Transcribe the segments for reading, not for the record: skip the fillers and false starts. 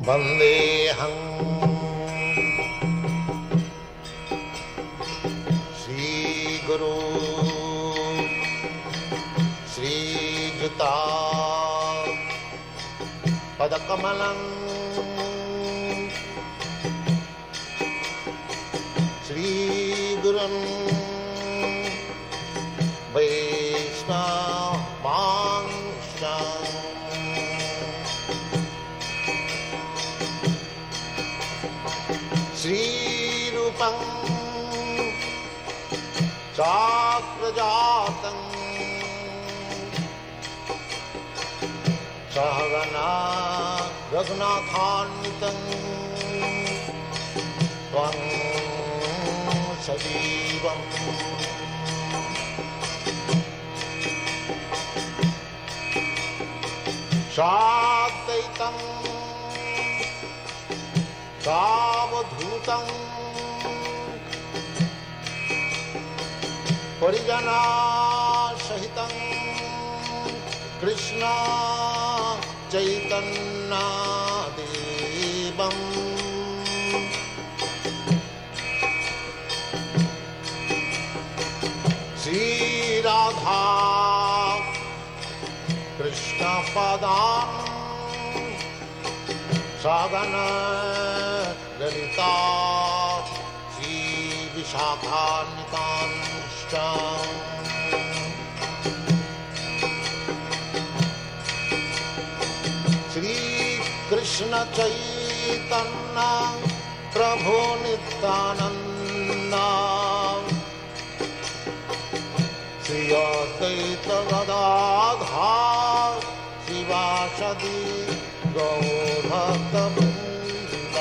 वन्देऽहं श्रीगुरु श्रीयुता पदकमलं श्रीगुरुन् वैष्णवांश्च श्रीरूपं चाक्रजातं सहगना रघुनाथान्वितं त्वं सजीवम् साद्वैतं सावधूतं परिजनसहितं कृष्ण चैतन्यदेवं श्रीराधा कृष्णपदां सगन ललिता श्रीविशाखान्वितांश्च श्रीकृष्ण चैतन्य प्रभु नित्यानन्द श्री अद्वैत गदाधर शिवासदि गौरभक्तवृन्द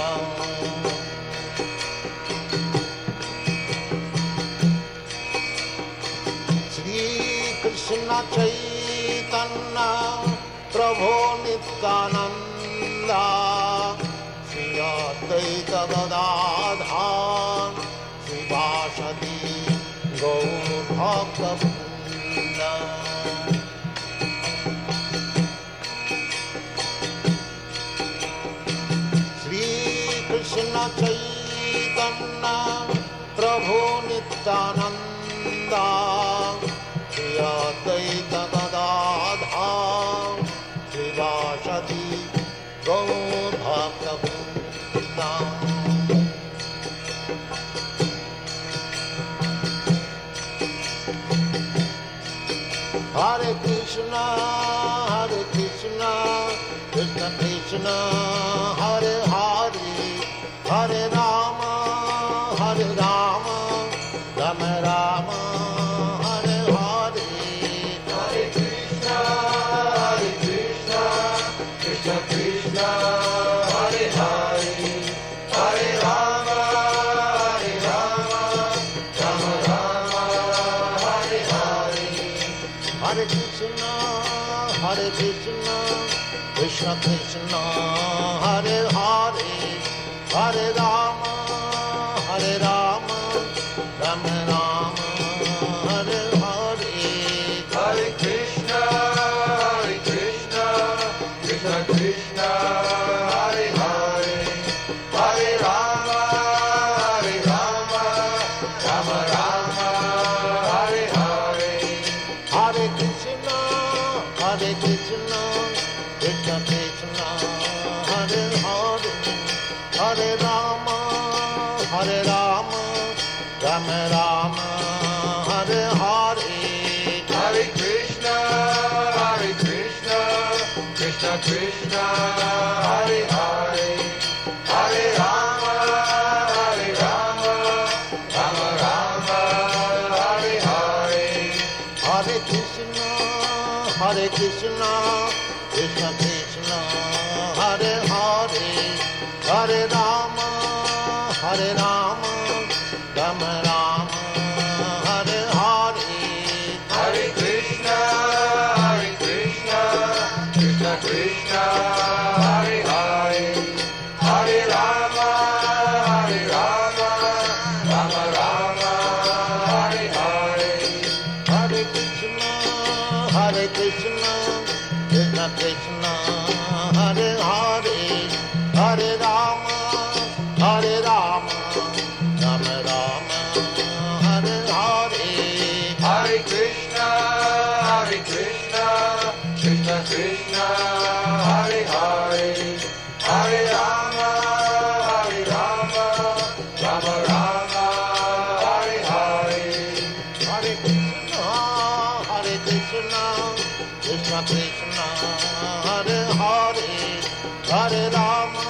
श्रीकृष्ण चैतन्य प्रभु नित्यानन्द श्री अद्वैत गदाधर शिवासदि गौरभक्तवृन्द श्रीकृष्ण चैतन्य प्रभु Nityanand Shri Advaita Gadadhar श्रीवासदि गौरभक्तवृन्द Hare Krishna, Krishna Krishna, Hare Hare, Hare Rama, Rama Rama, Hare Hare. Hare Krishna, Krishna Krishna, Hare Hare, Hare Rama, Rama Rama, Hare Hare. Hare Krishna, Krishna Krishna, Hare Hare, Hare Rama, Rama Rama, Hare Hare. Hare Krishna, Krishna Krishna, Hare Hare, Hare Rama, Rama Rama, Hare Hare. Hare Krishna, Krishna Krishna, Hare Hare, Hare Rama, Rama Rama, Hare Hare. Hare Krishna, Krishna Krishna, Hare Hare, Hare Rama, Rama Rama, Hare Hare. Hare Krishna, Krishna Krishna, Hare Hare, Hare Rama, Rama Rama, Hare Hare. Hare Krishna, Krishna Krishna, Hare Hare, Hare Rama, Rama Rama, Hare Hare. Hare Krishna, Krishna Krishna, Hare Hare, Hare Krishna Krishna, Hare Hare, Hare Rama, Rama Rama, Hare Hare. Hare Krishna, Krishna Krishna, Hare Hare, Hare Rama,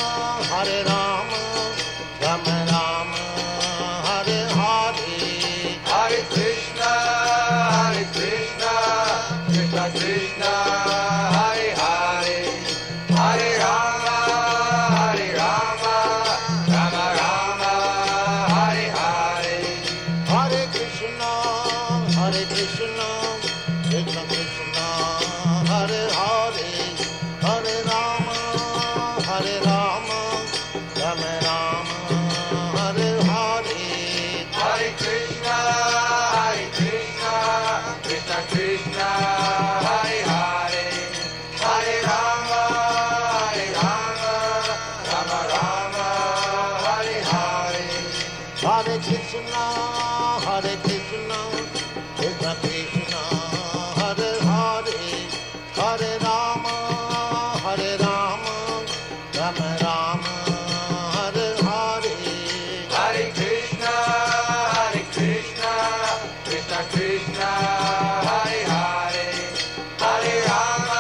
Rama Rama, Hare Hare. Hare Krishna, Krishna Krishna, Hare Hare, Hare Rama, Rama Rama, Hare Hare. Hare Krishna, Krishna Krishna, Hare Hare, Hare Rama, Rama Rama, Hare Hare. Hare Krishna, Krishna Krishna, Hare Hare, Hare Rama, Rama Rama, Hare Hare. Hare Krishna, Krishna Krishna, Hare Hare, Hare Rama, Rama Rama, Hare Hare. Hare Krishna, Krishna Krishna, Hare Hare, Hare Rama,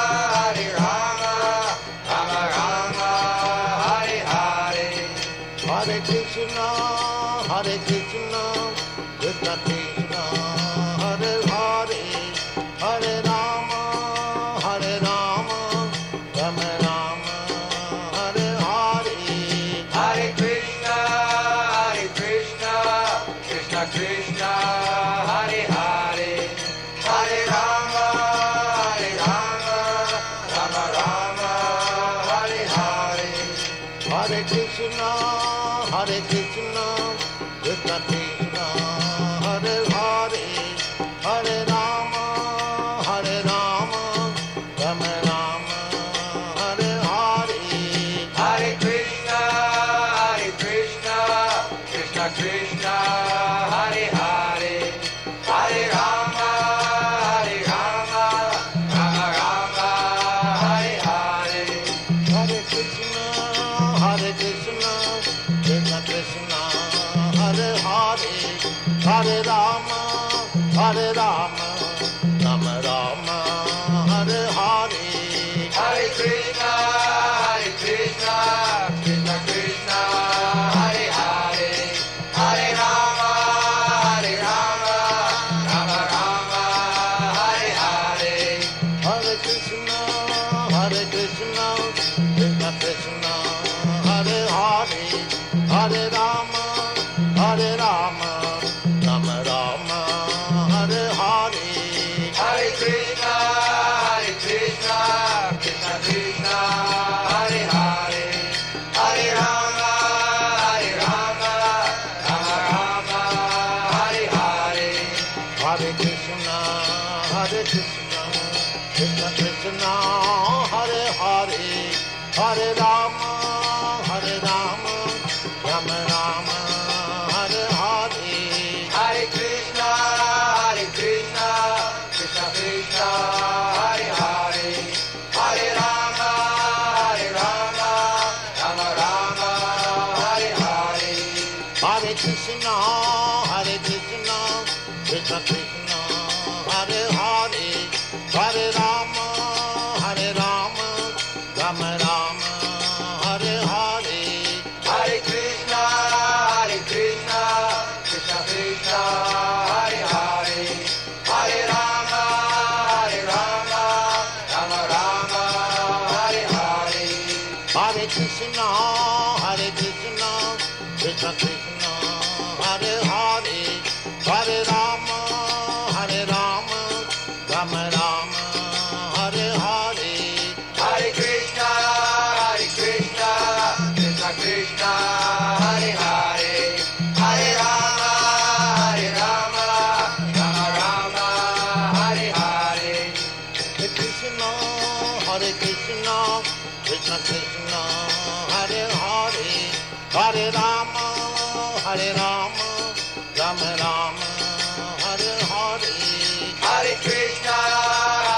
Rama Rama, Hare Hare. Hare Krishna, Krishna Krishna, Hare Hare, Hare Rama, Rama Rama, Hare Hare. Hare Krishna, Krishna Krishna, Hare Hare, Hare Rama, Rama Rama, Hare Hare. Hare Krishna, Krishna Krishna, Hare Hare, Hare Rama, Rama Rama, Hare Hare. Hare Krishna, Krishna Krishna, Hare Hare, Hare Rama, Rama Rama, Hare Hare. Hare Krishna, Krishna Krishna, Hare Hare, Hare Rama, Rama Rama, Hare Hare. Hare Krishna, Krishna Krishna, Hare Hare, Hare Rama, Rama Rama, Hare Hare. Hare Krishna, Krishna Krishna, Hare Hare, Hare Rama, Rama Rama, Hare Hare. Hare Krishna, Krishna Krishna, Hare Hare, Hare Rama, Rama Rama, Hare Hare. Hare Krishna, Krishna Krishna, Hare Hare, Hare Rama, Rama Rama, Hare Hare. Hare Krishna, Krishna Krishna, Hare Hare, Hare Rama, Rama Rama, Hare Hare. Hare Krishna, Krishna Krishna, Hare Hare, Hare Rama, Rama Rama, Hare Hare. Hare Krishna, Krishna Krishna, Hare Hare, Hare Rama, Rama Rama, Hare Hare. Hare Krishna, Krishna Krishna, Hare Hare, Hare Rama, Rama Rama, Hare Hare. Hare Krishna, Krishna Krishna, Hare Hare, Hare Rama, Rama Rama, Hare Hare. Hare Krishna, Krishna Krishna, Hare Hare, Hare Rama, Rama Rama, Hare Hare. Hare Krishna,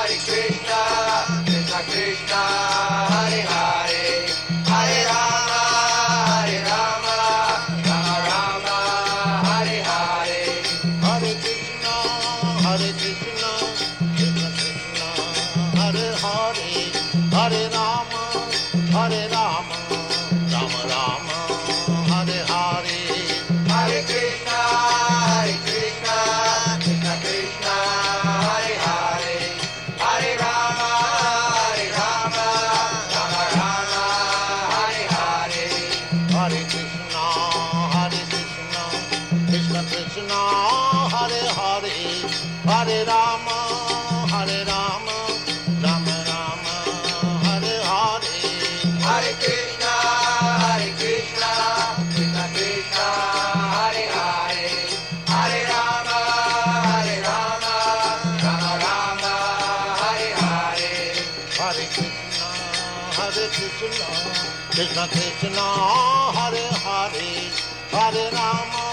Hare Rama, Hare Rama, Rama Rama, Hare Hare. Hare Krishna, Krishna Krishna, Hare Hare, Hare Rama, Rama Rama, Hare Hare. Hare Krishna, Krishna Krishna, Hare Hare, Hare Rama, Rama Rama, Hare Hare. Hare Krishna, Krishna Krishna, Hare Hare, Hare Rama, Rama Rama, Hare Hare. Hare Krishna, Krishna Krishna, Hare Hare, Hare Rama,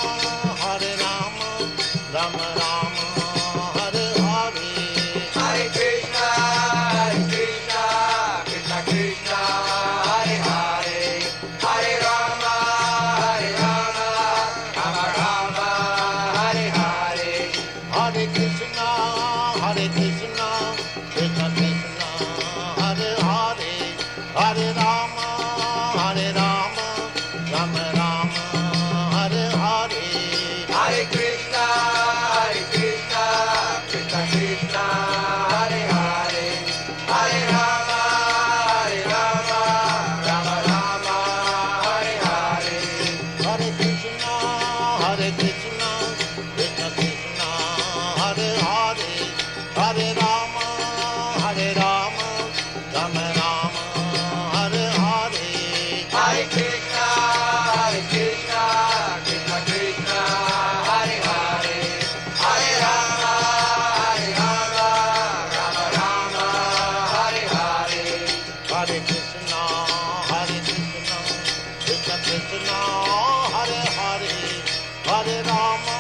Rama Rama, Hare Hare. Hare Krishna, Krishna Krishna, Hare Hare, Hare Rama, Rama Rama, Hare Hare. Hare Krishna, Krishna Krishna, Hare Hare, Hare Rama, Rama Rama, Hare Hare. Hare Krishna, Krishna Krishna, Hare Hare, Hare Rama, Rama Rama, Hare Hare. Hare Krishna, Krishna Krishna, Hare Hare, Hare Rama, Rama Rama, Hare Hare. Hare Krishna, Krishna Krishna, Hare Hare, Hare Rama, Rama Rama, Hare Hare. Hare Krishna, Krishna Krishna, Hare Hare, Hare Rama,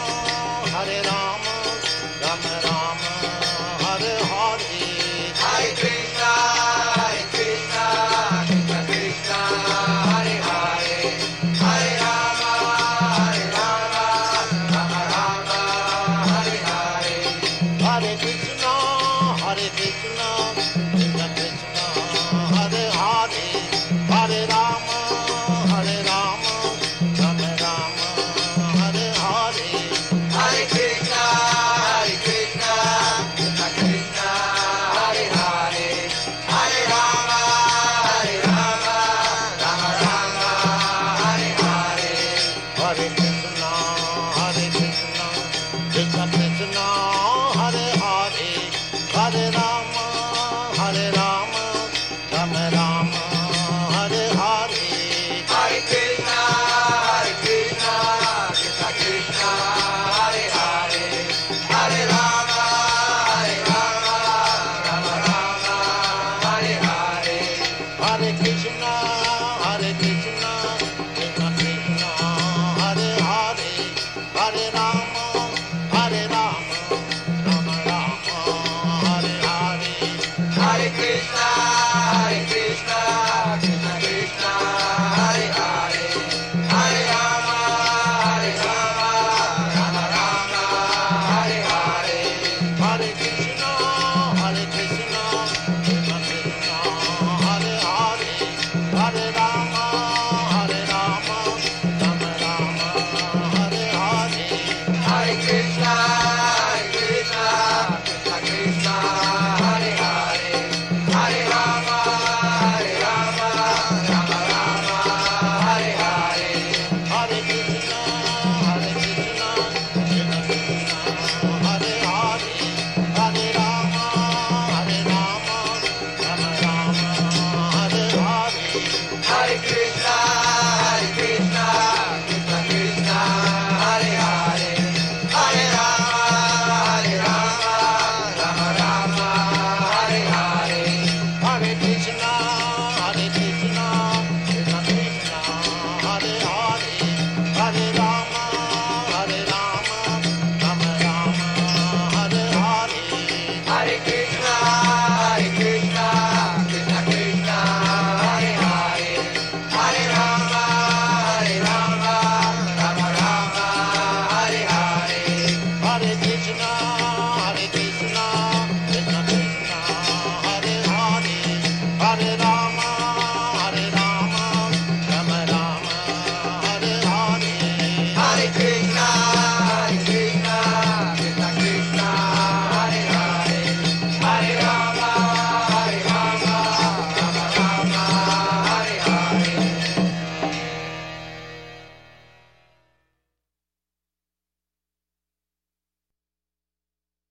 Rama Rama, Hare Hare. Hare Krishna, Krishna Krishna, Hare Hare, Hare Rama, Rama Rama, Hare Hare. Hare Krishna, Krishna Krishna, Hare Hare, Hare Rama, Rama Rama, Hare Hare. Hare Krishna, Krishna Krishna, Hare Hare, Hare Rama, Rama Rama, Hare Hare. Hare Krishna, Krishna Krishna, Hare Hare, Hare Rama, Rama Rama, Hare Hare. Hare Krishna, Krishna Krishna, Hare Hare, Hare Rama, Rama Rama, Hare Hare. Hare Krishna, Krishna Krishna, Hare Hare, Hare Rama, Rama Rama, Hare Hare. Hare Krishna, Krishna Krishna, Hare Hare, Hare Rama, Rama Rama, Hare Hare. Hare Krishna, Krishna Krishna, Hare Hare, Hare Rama, Rama Rama, Hare Hare. Hare Krishna, Krishna Krishna, Hare Hare, Hare Rama, Rama Rama, Hare Hare. Hare Krishna, Krishna Krishna, Hare Hare, Hare Rama, Rama Rama, Hare Hare. Hare Krishna, Krishna Krishna, Hare Hare, Hare Rama, Rama Rama, Hare Hare. Hare Krishna, Krishna Krishna, Hare Hare, Hare Rama, Rama Rama, Hare Hare. Hare Krishna,